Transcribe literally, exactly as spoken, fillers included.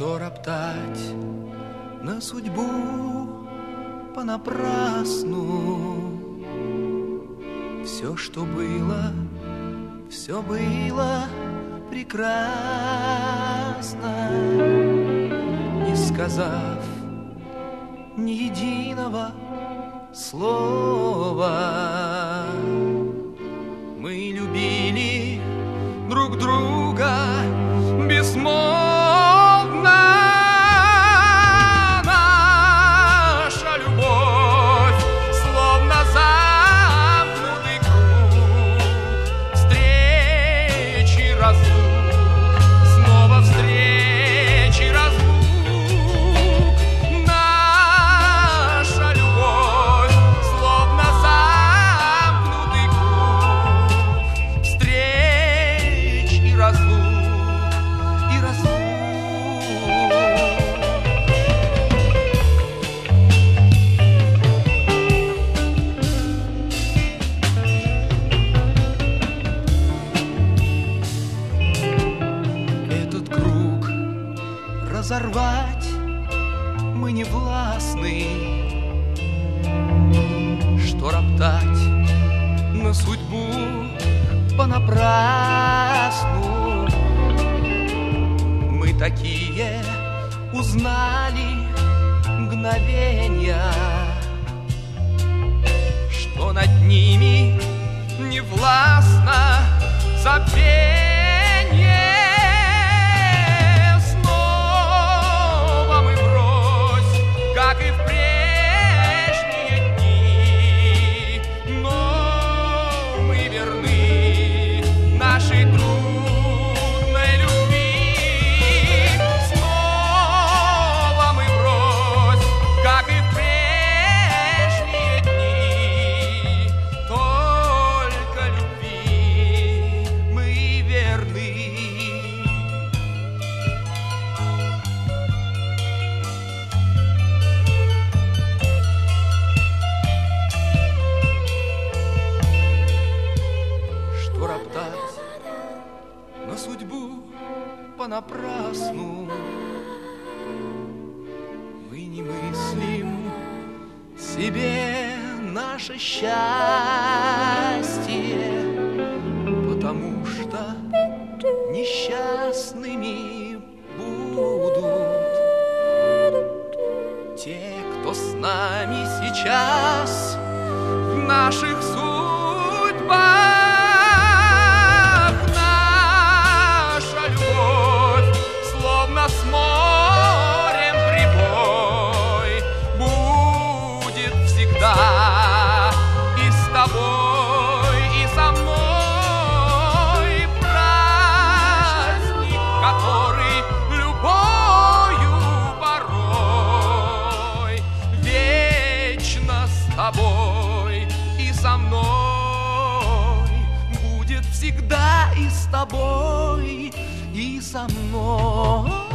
Что роптать на судьбу понапрасну? Все, что было, все было прекрасно, не сказав ни единого слова. Мы любили друг друга безмолвно. Наша любовь словно замкнутый круг, встречи, разлук, снова встречи, разлук. Наша любовь словно замкнутый круг, встреч и разлук, и разлук. Этот круг разорвать мы не властны. Что роптать на судьбу понапрасну? Мы такие узнали мгновенья, что над ними не властно забвенье. Снова мы врозь, как и в прежние дни, но мы верны нашей трудной любви. Снова мы врозь, как и в прежние дни, только любви мы верны. Что роптать на судьбу понапрасну? Мы не мыслим себе наше счастье, потому что несчастными будут те, кто с нами сейчас в наших судьбах. Наша любовь словно с морем прибой будет всегда и с тобой, и со мной. Праздник, который любою порой вечно с тобой и со мной будет всегда и с тобой, и со мной.